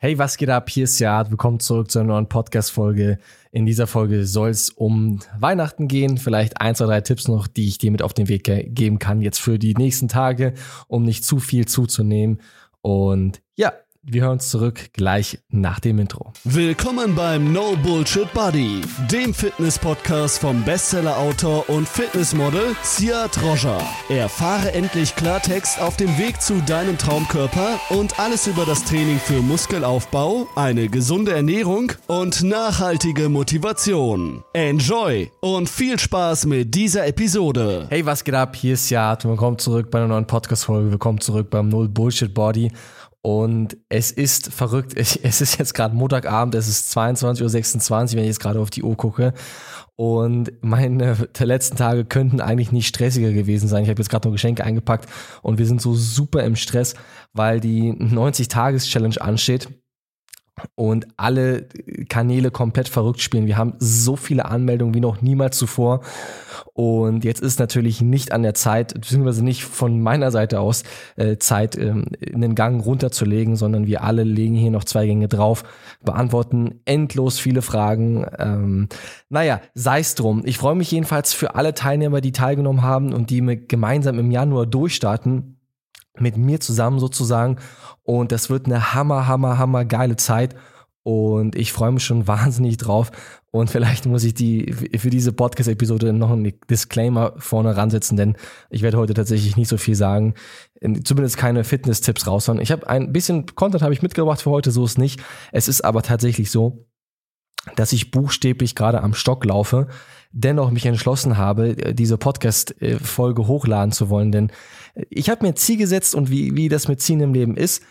Hey, was geht ab? Hier ist Jad. Willkommen zurück zu einer neuen Podcast-Folge. In dieser Folge soll es um Weihnachten gehen. Vielleicht 1 oder 3 Tipps noch, die ich dir mit auf den Weg geben kann jetzt für die nächsten Tage, um nicht zu viel zuzunehmen. Und ja, wir hören uns zurück gleich nach dem Intro. Willkommen beim No Bullshit Buddy, dem Fitness-Podcast vom Bestseller-Autor und Fitnessmodel Siad Roger. Erfahre endlich Klartext auf dem Weg zu deinem Traumkörper und alles über das Training für Muskelaufbau, eine gesunde Ernährung und nachhaltige Motivation. Enjoy und viel Spaß mit dieser Episode. Hey, was geht ab? Hier ist Siad. Willkommen zurück bei einer neuen Podcast-Folge. Willkommen zurück beim No Bullshit Body. Und es ist verrückt, es ist jetzt gerade Montagabend, es ist 22:26 Uhr, wenn ich jetzt gerade auf die Uhr gucke. Und meine letzten Tage könnten eigentlich nicht stressiger gewesen sein. Ich habe jetzt gerade noch Geschenke eingepackt und wir sind so super im Stress, weil die 90-Tages-Challenge ansteht und alle Kanäle komplett verrückt spielen. Wir haben so viele Anmeldungen wie noch niemals zuvor. Und jetzt ist natürlich nicht an der Zeit, beziehungsweise nicht von meiner Seite aus Zeit, einen Gang runterzulegen, sondern wir alle legen hier noch 2 Gänge drauf, beantworten endlos viele Fragen. Sei es drum. Ich freue mich jedenfalls für alle Teilnehmer, die teilgenommen haben und die gemeinsam im Januar durchstarten, mit mir zusammen sozusagen. Und das wird eine hammer geile Zeit. Und ich freue mich schon wahnsinnig drauf. Und vielleicht muss ich für diese Podcast-Episode noch einen Disclaimer vorne ransetzen, denn ich werde heute tatsächlich nicht so viel sagen. Zumindest keine Fitness-Tipps raushauen. Ich habe ein bisschen Content habe ich mitgebracht für heute, so ist nicht. Es ist aber tatsächlich so, dass ich buchstäblich gerade am Stock laufe, dennoch mich entschlossen habe, diese Podcast-Folge hochladen zu wollen, denn ich habe mir ein Ziel gesetzt und wie das mit Zielen im Leben ist,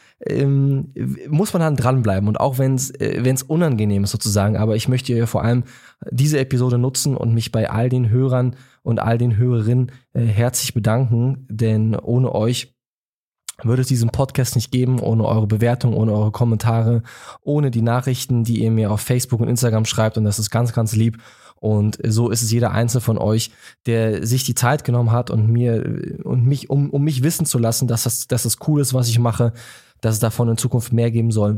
muss man dann dranbleiben und auch wenn es unangenehm ist sozusagen, aber ich möchte ja vor allem diese Episode nutzen und mich bei all den Hörern und all den Hörerinnen herzlich bedanken, denn ohne euch würde es diesen Podcast nicht geben, ohne eure Bewertung, ohne eure Kommentare, ohne die Nachrichten, die ihr mir auf Facebook und Instagram schreibt, und das ist ganz, ganz lieb. Und so ist es jeder Einzelne von euch, der sich die Zeit genommen hat und mich wissen zu lassen, dass das cool ist, was ich mache, dass es davon in Zukunft mehr geben soll.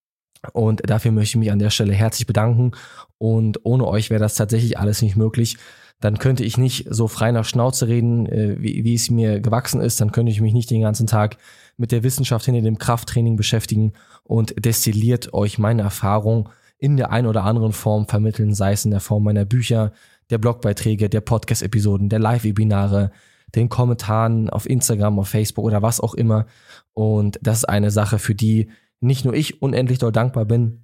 Und dafür möchte ich mich an der Stelle herzlich bedanken. Und ohne euch wäre das tatsächlich alles nicht möglich. Dann könnte ich nicht so frei nach Schnauze reden, wie es mir gewachsen ist. Dann könnte ich mich nicht den ganzen Tag mit der Wissenschaft hinter dem Krafttraining beschäftigen und destilliert euch meine Erfahrung in der einen oder anderen Form vermitteln, sei es in der Form meiner Bücher, der Blogbeiträge, der Podcast-Episoden, der Live-Webinare, den Kommentaren auf Instagram, auf Facebook oder was auch immer. Und das ist eine Sache, für die nicht nur ich unendlich doll dankbar bin,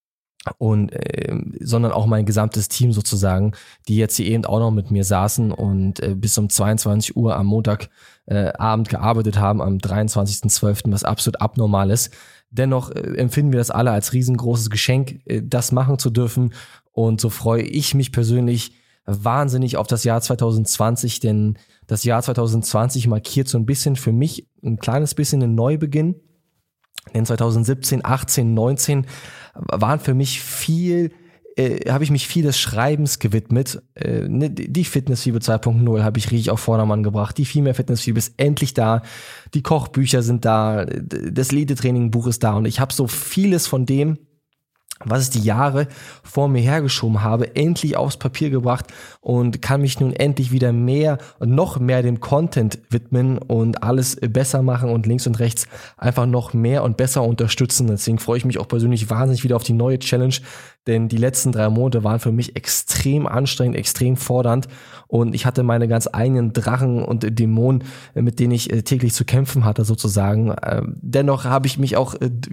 sondern auch mein gesamtes Team sozusagen, die jetzt hier eben auch noch mit mir saßen und bis um 22 Uhr am Montagabend gearbeitet haben, am 23.12., was absolut abnormal ist. Dennoch empfinden wir das alle als riesengroßes Geschenk, das machen zu dürfen, und so freue ich mich persönlich wahnsinnig auf das Jahr 2020, denn das Jahr 2020 markiert so ein bisschen für mich ein kleines bisschen einen Neubeginn. Denn 2017, 18, 19 waren für mich habe ich mich viel des Schreibens gewidmet. Die Fitnessfieber 2.0 habe ich richtig auf Vordermann gebracht. Die Female Fitnessfieber ist endlich da. Die Kochbücher sind da. Das Lead-Training-Buch ist da. Und ich habe so vieles von dem, was ich die Jahre vor mir hergeschoben habe, endlich aufs Papier gebracht und kann mich nun endlich wieder noch mehr dem Content widmen und alles besser machen und links und rechts einfach noch mehr und besser unterstützen. Deswegen freue ich mich auch persönlich wahnsinnig wieder auf die neue Challenge, denn die letzten 3 Monate waren für mich extrem anstrengend, extrem fordernd, und ich hatte meine ganz eigenen Drachen und Dämonen, mit denen ich täglich zu kämpfen hatte sozusagen. Dennoch habe ich mich auch,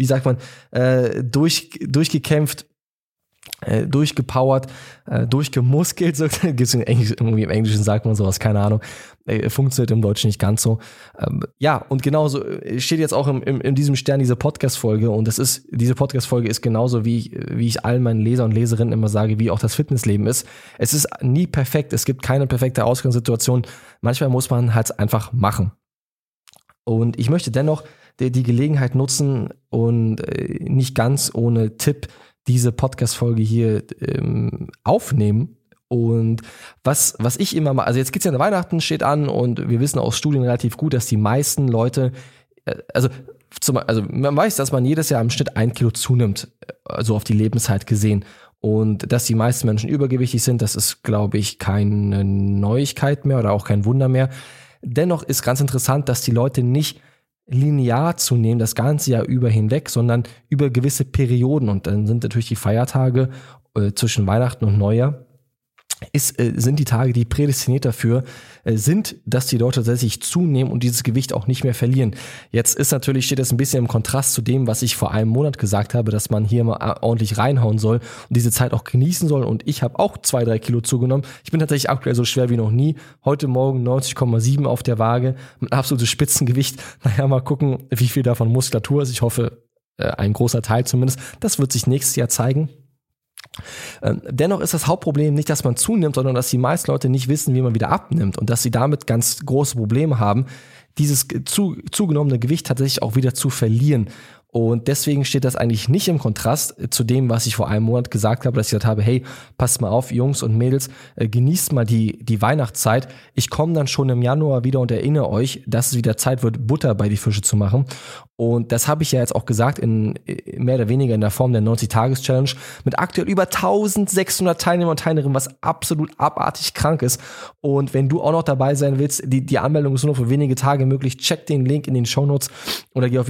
durchgekämpft, durchgepowert, durchgemuskelt, so gibt's irgendwie im Englischen sagt man sowas, keine Ahnung, funktioniert im Deutschen nicht ganz so. Und genauso steht jetzt auch in diesem Stern diese Podcast-Folge, und diese Podcast-Folge ist genauso, wie ich allen meinen Leser und Leserinnen immer sage, wie auch das Fitnessleben ist. Es ist nie perfekt, es gibt keine perfekte Ausgangssituation, manchmal muss man halt einfach machen. Und ich möchte dennoch die Gelegenheit nutzen und nicht ganz ohne Tipp diese Podcast-Folge hier aufnehmen. Und was ich immer mal, also jetzt geht's ja, Weihnachten steht an, und wir wissen aus Studien relativ gut, dass die meisten Leute, also also man weiß, dass man jedes Jahr im Schnitt 1 Kilo zunimmt, also auf die Lebenszeit gesehen. Und dass die meisten Menschen übergewichtig sind, das ist, glaube ich, keine Neuigkeit mehr oder auch kein Wunder mehr. Dennoch ist ganz interessant, dass die Leute nicht linear zunehmen, das ganze Jahr über hinweg, sondern über gewisse Perioden. Und dann sind natürlich die Feiertage zwischen Weihnachten und Neujahr, sind die Tage, die prädestiniert dafür sind, dass die Leute tatsächlich zunehmen und dieses Gewicht auch nicht mehr verlieren. Jetzt steht das ein bisschen im Kontrast zu dem, was ich vor einem Monat gesagt habe, dass man hier mal ordentlich reinhauen soll und diese Zeit auch genießen soll. Und ich habe auch 2-3 Kilo zugenommen. Ich bin tatsächlich aktuell so schwer wie noch nie. Heute Morgen 90,7 auf der Waage, ein absolutes Spitzengewicht. Naja, mal gucken, wie viel davon Muskulatur ist. Ich hoffe, ein großer Teil zumindest. Das wird sich nächstes Jahr zeigen. Dennoch ist das Hauptproblem nicht, dass man zunimmt, sondern dass die meisten Leute nicht wissen, wie man wieder abnimmt und dass sie damit ganz große Probleme haben, dieses zugenommene Gewicht tatsächlich auch wieder zu verlieren. Und deswegen steht das eigentlich nicht im Kontrast zu dem, was ich vor einem Monat gesagt habe, dass ich gesagt habe, hey, passt mal auf, Jungs und Mädels, genießt mal die Weihnachtszeit. Ich komme dann schon im Januar wieder und erinnere euch, dass es wieder Zeit wird, Butter bei die Fische zu machen. Und das habe ich ja jetzt auch gesagt, in mehr oder weniger in der Form der 90-Tages-Challenge mit aktuell über 1600 Teilnehmer und Teilnehmerinnen, was absolut abartig krank ist. Und wenn du auch noch dabei sein willst, die Anmeldung ist nur noch für wenige Tage möglich, check den Link in den Shownotes oder geh auf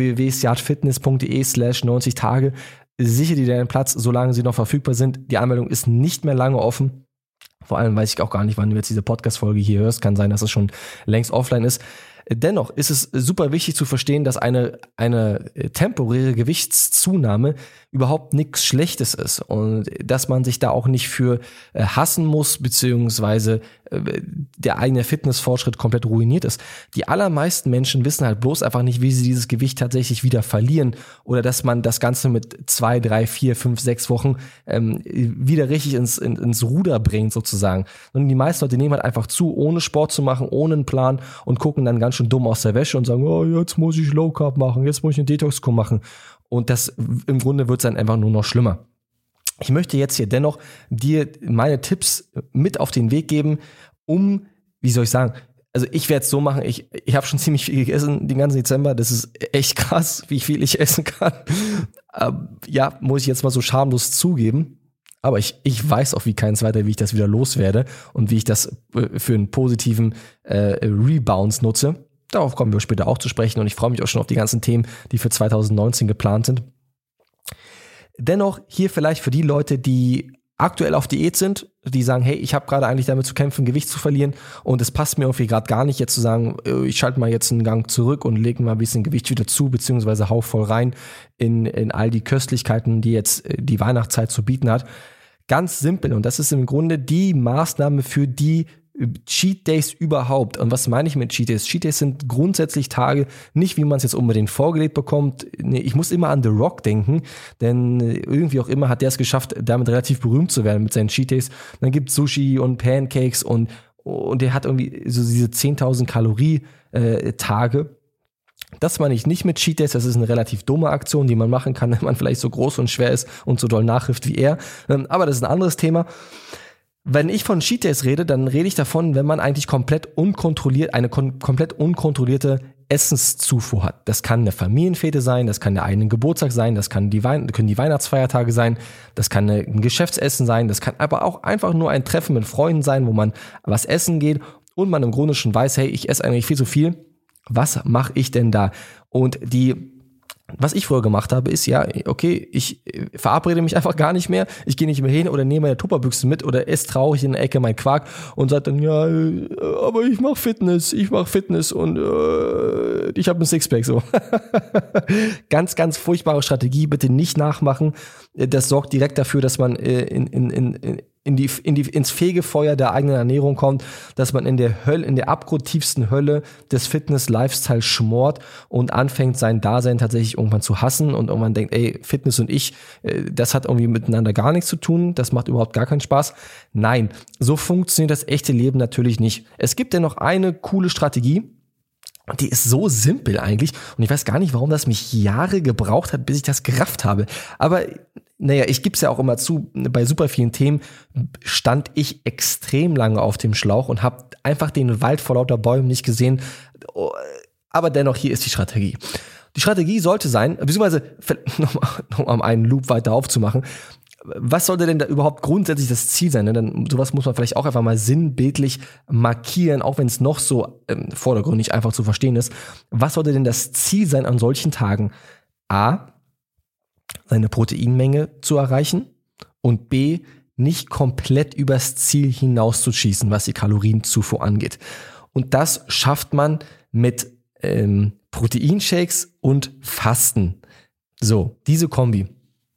www.siatfitness.de/90tage. Sichere dir deinen Platz, solange sie noch verfügbar sind. Die Anmeldung ist nicht mehr lange offen. Vor allem weiß ich auch gar nicht, wann du jetzt diese Podcast-Folge hier hörst. Kann sein, dass es schon längst offline ist. Dennoch ist es super wichtig zu verstehen, dass eine temporäre Gewichtszunahme überhaupt nichts Schlechtes ist und dass man sich da auch nicht für hassen muss, beziehungsweise der eigene Fitnessfortschritt komplett ruiniert ist. Die allermeisten Menschen wissen halt bloß einfach nicht, wie sie dieses Gewicht tatsächlich wieder verlieren oder dass man das Ganze mit 2, 3, 4, 5, 6 Wochen wieder richtig ins Ruder bringt sozusagen. Und die meisten Leute nehmen halt einfach zu, ohne Sport zu machen, ohne einen Plan und gucken dann ganz schön dumm aus der Wäsche und sagen, oh, jetzt muss ich Low Carb machen, jetzt muss ich eine Detox-Kur machen. Und das im Grunde wird es dann einfach nur noch schlimmer. Ich möchte jetzt hier dennoch dir meine Tipps mit auf den Weg geben, um, wie soll ich sagen, also ich werde es so machen, ich habe schon ziemlich viel gegessen den ganzen Dezember, das ist echt krass, wie viel ich essen kann. Ja, muss ich jetzt mal so schamlos zugeben. Aber ich weiß auch wie kein zweiter, wie ich das wieder loswerde und wie ich das für einen positiven Rebounds nutze. Darauf kommen wir später auch zu sprechen und ich freue mich auch schon auf die ganzen Themen, die für 2019 geplant sind. Dennoch hier vielleicht für die Leute, die aktuell auf Diät sind, die sagen, hey, ich habe gerade eigentlich damit zu kämpfen, Gewicht zu verlieren und es passt mir irgendwie gerade gar nicht, jetzt zu sagen, ich schalte mal jetzt einen Gang zurück und lege mal ein bisschen Gewicht wieder zu, beziehungsweise hau voll rein in all die Köstlichkeiten, die jetzt die Weihnachtszeit zu bieten hat. Ganz simpel und das ist im Grunde die Maßnahme für die Cheat Days überhaupt. Und was meine ich mit Cheat Days? Cheat Days sind grundsätzlich Tage, nicht wie man es jetzt unbedingt vorgelegt bekommt. Nee, ich muss immer an The Rock denken, denn irgendwie auch immer hat der es geschafft, damit relativ berühmt zu werden mit seinen Cheat Days. Dann gibt es Sushi und Pancakes und der hat irgendwie so diese 10.000 Kalorie Tage. Das meine ich nicht mit Cheat Days, das ist eine relativ dumme Aktion, die man machen kann, wenn man vielleicht so groß und schwer ist und so doll nachhilft wie er. Aber das ist ein anderes Thema. Wenn ich von Cheat Days rede, dann rede ich davon, wenn man eigentlich komplett unkontrollierte Essenszufuhr hat. Das kann eine Familienfete sein, das kann der eigene Geburtstag sein, das können die Weihnachtsfeiertage sein, das kann ein Geschäftsessen sein, das kann aber auch einfach nur ein Treffen mit Freunden sein, wo man was essen geht und man im Grunde schon weiß, hey, ich esse eigentlich viel zu viel. Was mache ich denn da? Und was ich früher gemacht habe, ist ja, okay, ich verabrede mich einfach gar nicht mehr, ich gehe nicht mehr hin oder nehme meine Tupperbüchse mit oder esse traurig in der Ecke meinen Quark und sage dann, ja, aber ich mache Fitness und ich habe ein Sixpack, so. Ganz, ganz furchtbare Strategie, bitte nicht nachmachen. Das sorgt direkt dafür, dass man ins Fegefeuer der eigenen Ernährung kommt, dass man in der abgrundtiefsten Hölle des Fitness-Lifestyle schmort und anfängt, sein Dasein tatsächlich irgendwann zu hassen und irgendwann denkt, ey, Fitness und ich, das hat irgendwie miteinander gar nichts zu tun, das macht überhaupt gar keinen Spaß. Nein, so funktioniert das echte Leben natürlich nicht. Es gibt ja noch eine coole Strategie, und die ist so simpel eigentlich und ich weiß gar nicht, warum das mich Jahre gebraucht hat, bis ich das gerafft habe. Aber naja, ich gebe es ja auch immer zu, bei super vielen Themen stand ich extrem lange auf dem Schlauch und habe einfach den Wald vor lauter Bäumen nicht gesehen. Aber dennoch, hier ist die Strategie. Die Strategie sollte sein, beziehungsweise noch um einen Loop weiter aufzumachen, was sollte denn da überhaupt grundsätzlich das Ziel sein? Ne? Dann sowas muss man vielleicht auch einfach mal sinnbildlich markieren, auch wenn es noch so vordergründig einfach zu verstehen ist. Was sollte denn das Ziel sein an solchen Tagen? A, seine Proteinmenge zu erreichen und B, nicht komplett übers Ziel hinauszuschießen, was die Kalorienzufuhr angeht. Und das schafft man mit Proteinshakes und Fasten. So, diese Kombi.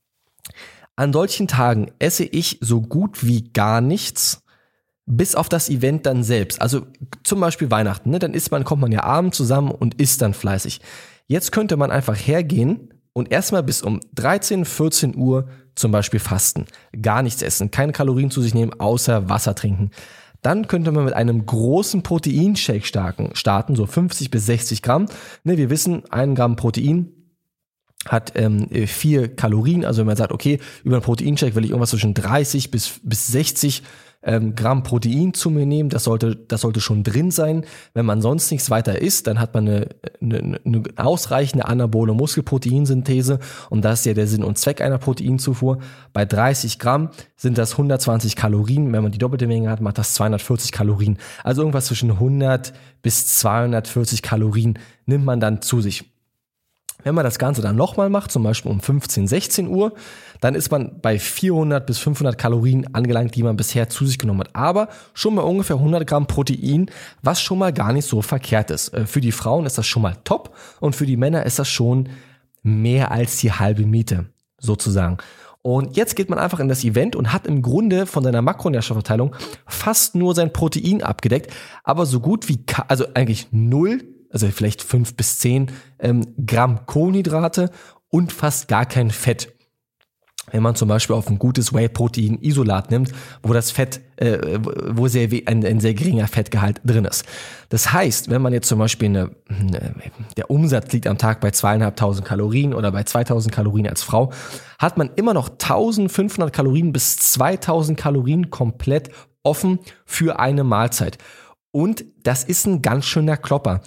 An solchen Tagen esse ich so gut wie gar nichts, bis auf das Event dann selbst. Also zum Beispiel Weihnachten, ne? Dann kommt man ja abends zusammen und isst dann fleißig. Jetzt könnte man einfach hergehen und erstmal bis um 13, 14 Uhr zum Beispiel fasten. Gar nichts essen, keine Kalorien zu sich nehmen, außer Wasser trinken. Dann könnte man mit einem großen Proteinshake starten, so 50 bis 60 Gramm. Ne, wir wissen, 1 Gramm Protein hat 4 Kalorien, also wenn man sagt, okay, über einen Proteinshake will ich irgendwas zwischen 30 bis 60 Gramm Protein zu mir nehmen, das sollte schon drin sein. Wenn man sonst nichts weiter isst, dann hat man eine ausreichende anabole Muskelproteinsynthese und das ist ja der Sinn und Zweck einer Proteinzufuhr. Bei 30 Gramm sind das 120 Kalorien, wenn man die doppelte Menge hat, macht das 240 Kalorien. Also irgendwas zwischen 100 bis 240 Kalorien nimmt man dann zu sich. Wenn man das Ganze dann nochmal macht, zum Beispiel um 15, 16 Uhr, dann ist man bei 400 bis 500 Kalorien angelangt, die man bisher zu sich genommen hat. Aber schon mal ungefähr 100 Gramm Protein, was schon mal gar nicht so verkehrt ist. Für die Frauen ist das schon mal top und für die Männer ist das schon mehr als die halbe Miete, sozusagen. Und jetzt geht man einfach in das Event und hat im Grunde von seiner Makronährstoffverteilung fast nur sein Protein abgedeckt, aber so gut wie, also eigentlich 0, also vielleicht 5 bis 10 Gramm Kohlenhydrate und fast gar kein Fett. Wenn man zum Beispiel auf ein gutes Whey-Protein-Isolat nimmt, wo das Fett, wo ein sehr geringer Fettgehalt drin ist. Das heißt, wenn man jetzt zum Beispiel der Umsatz liegt am Tag bei 2.500 Kalorien oder bei 2.000 Kalorien als Frau, hat man immer noch 1.500 Kalorien bis 2.000 Kalorien komplett offen für eine Mahlzeit. Und das ist ein ganz schöner Klopper.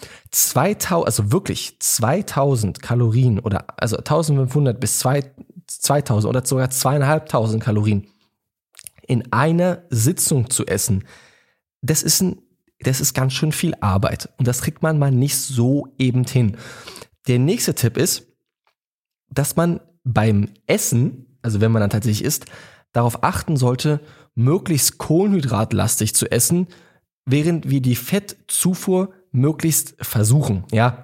2000 Kalorien oder also 1500 bis 2000 oder sogar 2.500 Kalorien in einer Sitzung zu essen, das ist ganz schön viel Arbeit. Und das kriegt man mal nicht so eben hin. Der nächste Tipp ist, dass man beim Essen, also wenn man dann tatsächlich isst, darauf achten sollte, möglichst kohlenhydratlastig zu essen, während wir die Fettzufuhr möglichst versuchen.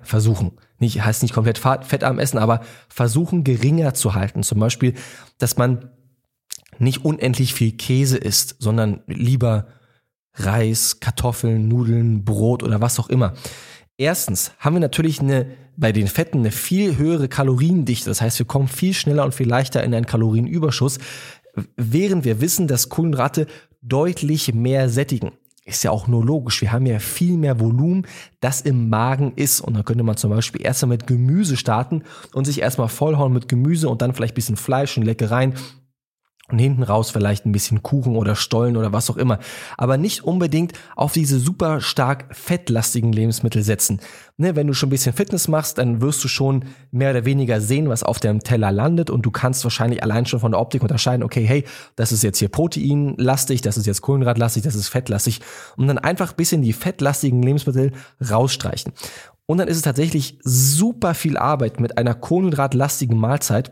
Heißt nicht komplett fettarm essen, aber versuchen geringer zu halten. Zum Beispiel, dass man nicht unendlich viel Käse isst, sondern lieber Reis, Kartoffeln, Nudeln, Brot oder was auch immer. Erstens haben wir natürlich bei den Fetten eine viel höhere Kaloriendichte. Das heißt, wir kommen viel schneller und viel leichter in einen Kalorienüberschuss, während wir wissen, dass Kohlenhydrate deutlich mehr sättigen. Ist ja auch nur logisch. Wir haben ja viel mehr Volumen, das im Magen ist. Und dann könnte man zum Beispiel erstmal mit Gemüse starten und sich erstmal vollhauen mit Gemüse und dann vielleicht ein bisschen Fleisch und Leckereien. Und hinten raus vielleicht ein bisschen Kuchen oder Stollen oder was auch immer. Aber nicht unbedingt auf diese super stark fettlastigen Lebensmittel setzen. Ne, wenn du schon ein bisschen Fitness machst, dann wirst du schon mehr oder weniger sehen, was auf deinem Teller landet. Und du kannst wahrscheinlich allein schon von der Optik unterscheiden, okay, hey, das ist jetzt hier proteinlastig, das ist jetzt kohlenhydratlastig, das ist fettlastig. Und dann einfach ein bisschen die fettlastigen Lebensmittel rausstreichen. Und dann ist es tatsächlich super viel Arbeit mit einer kohlenhydratlastigen Mahlzeit,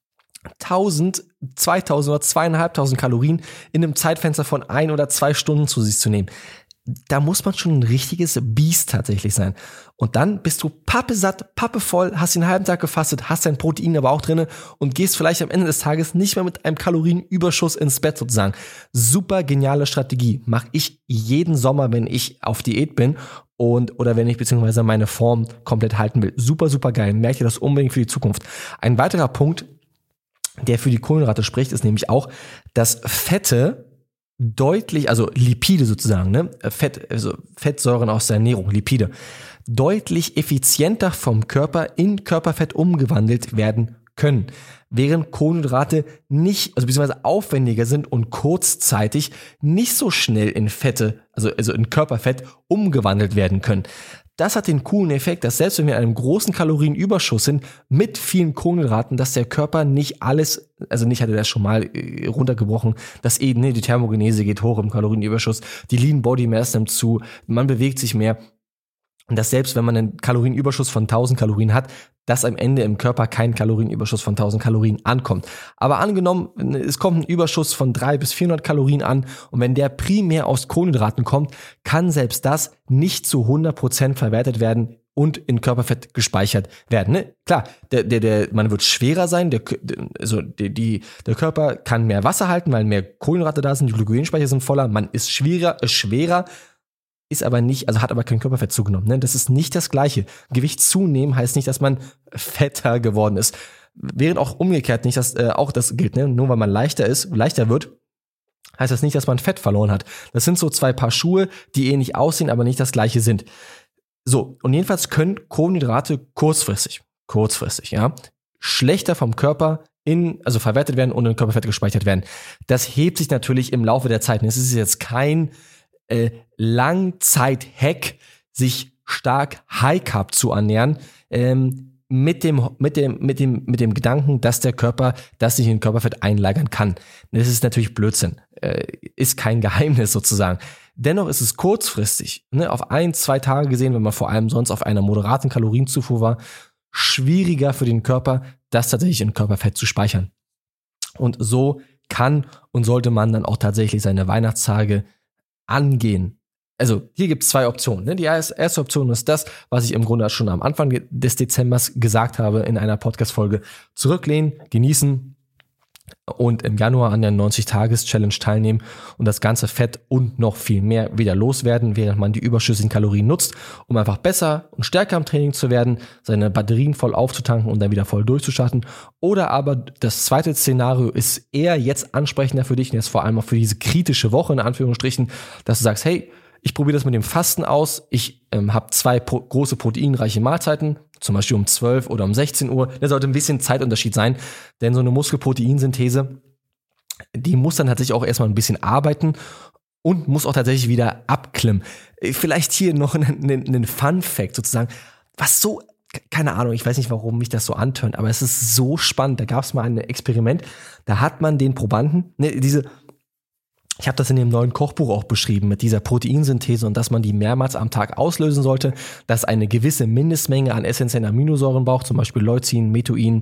1.000, 2.000 oder 2.500 Kalorien in einem Zeitfenster von 1 oder 2 Stunden zu sich zu nehmen. Da muss man schon ein richtiges Biest tatsächlich sein. Und dann bist du pappesatt, pappevoll, hast den halben Tag gefastet, hast dein Protein aber auch drinne und gehst vielleicht am Ende des Tages nicht mehr mit einem Kalorienüberschuss ins Bett sozusagen. Super geniale Strategie. Mache ich jeden Sommer, wenn ich auf Diät bin oder wenn ich beziehungsweise meine Form komplett halten will. Super, super geil. Merkt ihr das unbedingt für die Zukunft. Ein weiterer Punkt, der für die Kohlenhydrate spricht, ist nämlich auch, dass Fette deutlich, also Lipide sozusagen, ne, Fettsäuren aus der Ernährung, Lipide, deutlich effizienter vom Körper in Körperfett umgewandelt werden können, während Kohlenhydrate nicht, also beziehungsweise aufwendiger sind und kurzzeitig nicht so schnell in Fette, also in Körperfett umgewandelt werden können. das hat den coolen Effekt, dass selbst wenn wir in einem großen Kalorienüberschuss sind, mit vielen Kohlenhydraten, dass der Körper nicht alles, also nicht hatte das schon mal runtergebrochen, dass eben die Thermogenese geht hoch im Kalorienüberschuss, die Lean Body Mass nimmt zu, man bewegt sich mehr. Und dass selbst wenn man einen Kalorienüberschuss von 1000 Kalorien hat, dass am Ende im Körper kein Kalorienüberschuss von 1000 Kalorien ankommt. Aber angenommen, es kommt ein Überschuss von 300 bis 400 Kalorien an und wenn der primär aus Kohlenhydraten kommt, kann selbst das nicht zu 100% verwertet werden und in Körperfett gespeichert werden. Ne? Klar, man wird schwerer sein, der Körper kann mehr Wasser halten, weil mehr Kohlenhydrate da sind, die Glykogenspeicher sind voller, man ist schwerer, ist aber nicht, also hat aber kein Körperfett zugenommen. Ne? Das ist nicht das Gleiche. Gewicht zunehmen heißt nicht, dass man fetter geworden ist. Während auch umgekehrt nicht, dass auch das gilt. Ne? Nur weil man leichter wird, heißt das nicht, dass man Fett verloren hat. Das sind so zwei Paar Schuhe, die ähnlich aussehen, aber nicht das Gleiche sind. So, und jedenfalls können Kohlenhydrate kurzfristig, ja, schlechter vom Körper also verwertet werden und in Körperfett gespeichert werden. Das hebt sich natürlich im Laufe der Zeit. Es ist jetzt kein Langzeit-Hack, sich stark High Carb zu ernähren, mit dem Gedanken, dass der Körper das sich in Körperfett einlagern kann. Das ist natürlich Blödsinn. Ist kein Geheimnis sozusagen. Dennoch ist es kurzfristig, auf 1-2 Tage gesehen, wenn man vor allem sonst auf einer moderaten Kalorienzufuhr war, schwieriger für den Körper, das tatsächlich in Körperfett zu speichern. Und so kann und sollte man dann auch tatsächlich seine Weihnachtstage angehen. Also hier gibt es 2 Optionen. Ne? Die erste Option ist das, was ich im Grunde schon am Anfang des Dezembers gesagt habe in einer Podcast-Folge. Zurücklehnen, genießen und im Januar an der 90-Tages-Challenge teilnehmen und das ganze Fett und noch viel mehr wieder loswerden, während man die überschüssigen Kalorien nutzt, um einfach besser und stärker im Training zu werden, seine Batterien voll aufzutanken und dann wieder voll durchzustarten. Oder aber das zweite Szenario ist eher jetzt ansprechender für dich und jetzt vor allem auch für diese kritische Woche in Anführungsstrichen, dass du sagst, hey, ich probiere das mit dem Fasten aus. Ich habe 2 große proteinreiche Mahlzeiten, zum Beispiel um 12 oder um 16 Uhr. Da sollte ein bisschen Zeitunterschied sein, denn so eine Muskelproteinsynthese, die muss dann tatsächlich auch erstmal ein bisschen arbeiten und muss auch tatsächlich wieder abklimmen. Vielleicht hier noch einen Fun-Fact sozusagen, was so, keine Ahnung, ich weiß nicht, warum mich das so antönt, aber es ist so spannend. Da gab es mal ein Experiment, da hat man den Probanden, ich habe das in dem neuen Kochbuch auch beschrieben mit dieser Proteinsynthese und dass man die mehrmals am Tag auslösen sollte, dass eine gewisse Mindestmenge an essentiellen Aminosäuren braucht, zum Beispiel Leucin, Methuin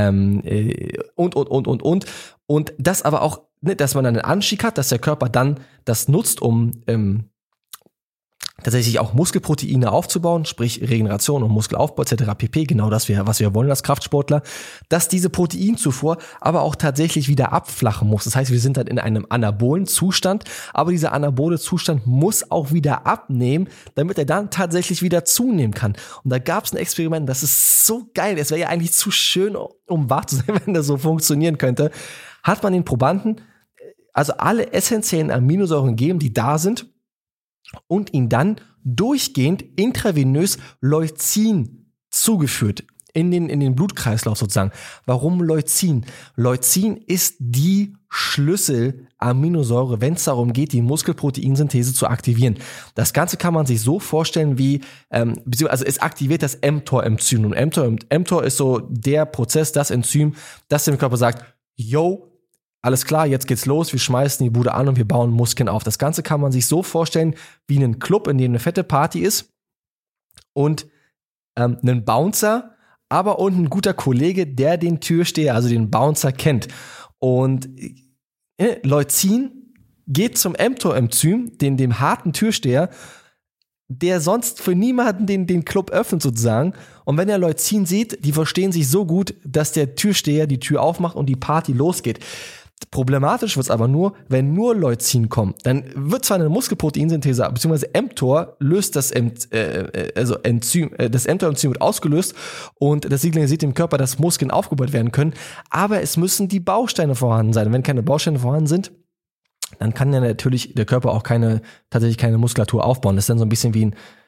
und das aber auch, dass man dann einen Anstieg hat, dass der Körper dann das nutzt, um tatsächlich auch Muskelproteine aufzubauen, sprich Regeneration und Muskelaufbau etc. pp. Genau das, was wir wollen als Kraftsportler, dass diese Proteinzufuhr aber auch tatsächlich wieder abflachen muss. Das heißt, wir sind dann in einem anabolen Zustand, aber dieser anabole Zustand muss auch wieder abnehmen, damit er dann tatsächlich wieder zunehmen kann. Und da gab es ein Experiment, das ist so geil, es wäre ja eigentlich zu schön, um wahr zu sein, wenn das so funktionieren könnte, hat man den Probanden also alle essentiellen Aminosäuren gegeben, die da sind, und ihn dann durchgehend intravenös Leucin zugeführt in den Blutkreislauf sozusagen. Warum Leucin? Leucin ist die Schlüsselaminosäure, wenn es darum geht, die Muskelproteinsynthese zu aktivieren. Das Ganze kann man sich so vorstellen wie, also es aktiviert das mTOR-Enzym. Und mTOR ist so der Prozess, das Enzym, das dem Körper sagt, yo, alles klar, jetzt geht's los, wir schmeißen die Bude an und wir bauen Muskeln auf. Das Ganze kann man sich so vorstellen wie einen Club, in dem eine fette Party ist und einen Bouncer, aber und ein guter Kollege, der den Türsteher, also den Bouncer kennt. Und Leucin geht zum mTOR-Enzym, dem harten Türsteher, der sonst für niemanden den Club öffnet sozusagen. Und wenn er Leucin sieht, die verstehen sich so gut, dass der Türsteher die Tür aufmacht und die Party losgeht. Problematisch wird es aber nur, wenn nur Leucin kommt. Dann wird zwar eine Muskelproteinsynthese, beziehungsweise mTOR löst das Enzym, das mTOR-Enzym wird ausgelöst und das signalisiert dem Körper, dass Muskeln aufgebaut werden können, aber es müssen die Bausteine vorhanden sein. Und wenn keine Bausteine vorhanden sind, dann kann ja natürlich der Körper auch tatsächlich keine Muskulatur aufbauen. Das ist dann so ein bisschen wie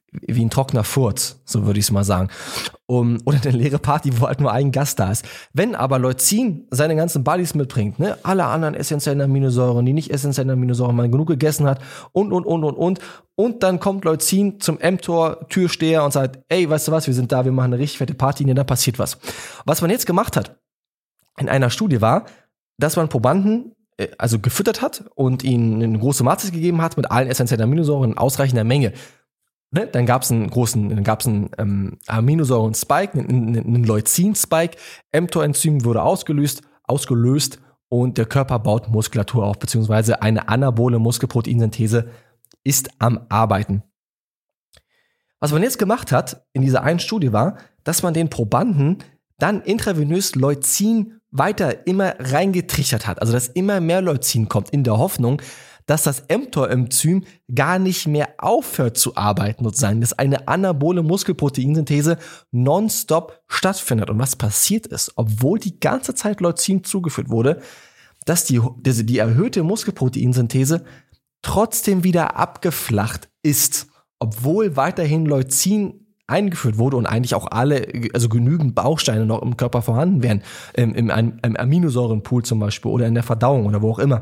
wie ein trockener Furz, so würde ich es mal sagen. Oder eine leere Party, wo halt nur ein Gast da ist. Wenn aber Leucin seine ganzen Buddies mitbringt, ne, alle anderen essentiellen Aminosäuren, die nicht essentiellen Aminosäuren, man genug gegessen hat und dann kommt Leucin zum mTOR Türsteher und sagt, ey, weißt du was, wir sind da, wir machen eine richtig fette Party, ne, da passiert was. Was man jetzt gemacht hat in einer Studie war, dass man Probanden also gefüttert hat und ihnen eine große Mahlzeit gegeben hat mit allen essentiellen Aminosäuren in ausreichender Menge. Ne? Dann gab es einen Aminosäuren-Spike, einen Leucin-Spike, mTOR-Enzym wurde ausgelöst und der Körper baut Muskulatur auf, beziehungsweise eine anabole Muskelproteinsynthese ist am Arbeiten. Was man jetzt gemacht hat in dieser einen Studie war, dass man den Probanden dann intravenös Leucin weiter immer reingetrichtert hat, also dass immer mehr Leucin kommt, in der Hoffnung, dass das mTOR-Enzym gar nicht mehr aufhört zu arbeiten, sozusagen, dass eine anabole Muskelproteinsynthese nonstop stattfindet. Und was passiert ist, obwohl die ganze Zeit Leucin zugeführt wurde, dass die erhöhte Muskelproteinsynthese trotzdem wieder abgeflacht ist, obwohl weiterhin Leucin eingeführt wurde und eigentlich auch also genügend Bausteine noch im Körper vorhanden wären, im Aminosäurenpool zum Beispiel oder in der Verdauung oder wo auch immer.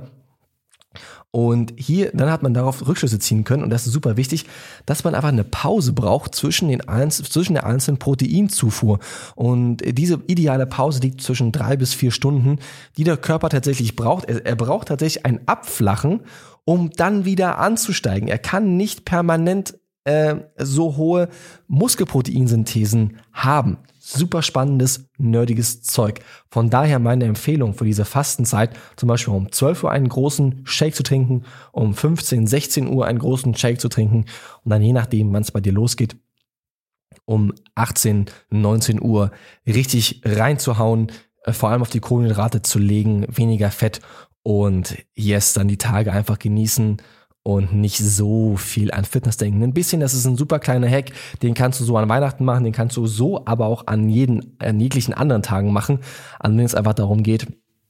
Und dann hat man darauf Rückschlüsse ziehen können, und das ist super wichtig, dass man einfach eine Pause braucht zwischen der einzelnen Proteinzufuhr. Und diese ideale Pause liegt zwischen 3 bis 4 Stunden, die der Körper tatsächlich braucht. Er braucht tatsächlich ein Abflachen, um dann wieder anzusteigen. Er kann nicht permanent so hohe Muskelproteinsynthesen haben. Super spannendes, nerdiges Zeug. Von daher meine Empfehlung für diese Fastenzeit, zum Beispiel um 12 Uhr einen großen Shake zu trinken, um 15, 16 Uhr einen großen Shake zu trinken und dann je nachdem, wann es bei dir losgeht, um 18, 19 Uhr richtig reinzuhauen, vor allem auf die Kohlenhydrate zu legen, weniger Fett und dann die Tage einfach genießen und nicht so viel an Fitness denken. Ein bisschen, das ist ein super kleiner Hack, den kannst du so an Weihnachten machen, den kannst du so aber auch an jeglichen anderen Tagen machen, an denen es einfach darum geht,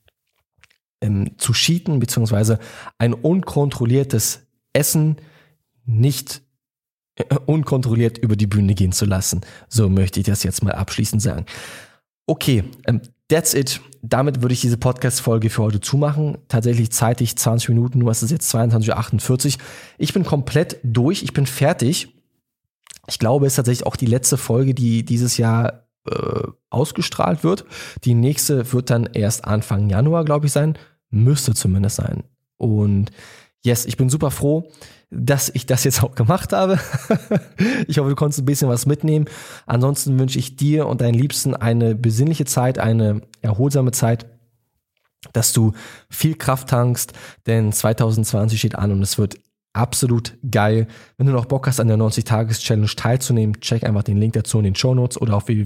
zu cheaten, beziehungsweise ein unkontrolliertes Essen nicht unkontrolliert über die Bühne gehen zu lassen. So möchte ich das jetzt mal abschließend sagen. Okay, that's it. Damit würde ich diese Podcast-Folge für heute zumachen. Tatsächlich zeitig 20 Minuten, nur ist es jetzt 22:48 Uhr. Ich bin komplett durch, ich bin fertig. Ich glaube, es ist tatsächlich auch die letzte Folge, die dieses Jahr ausgestrahlt wird. Die nächste wird dann erst Anfang Januar, glaube ich, sein. Müsste zumindest sein. Und ich bin super froh, dass ich das jetzt auch gemacht habe. Ich hoffe, du konntest ein bisschen was mitnehmen. Ansonsten wünsche ich dir und deinen Liebsten eine besinnliche Zeit, eine erholsame Zeit, dass du viel Kraft tankst, denn 2020 steht an und es wird absolut geil. Wenn du noch Bock hast, an der 90-Tages-Challenge teilzunehmen, check einfach den Link dazu in den Shownotes oder auf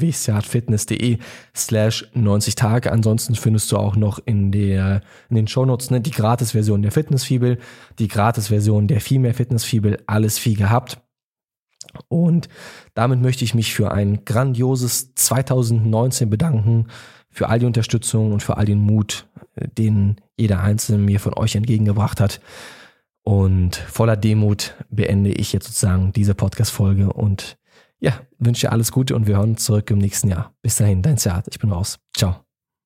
www.seatfitness.de/90tage. Ansonsten findest du auch noch in den Shownotes die Gratis-Version der Fitnessfibel, die Gratis-Version der Female Fitnessfibel, alles viel gehabt. Und damit möchte ich mich für ein grandioses 2019 bedanken, für all die Unterstützung und für all den Mut, den jeder Einzelne mir von euch entgegengebracht hat. Und voller Demut beende ich jetzt sozusagen diese Podcast-Folge und wünsche dir alles Gute und wir hören uns zurück im nächsten Jahr. Bis dahin, dein Seat, ich bin raus. Ciao.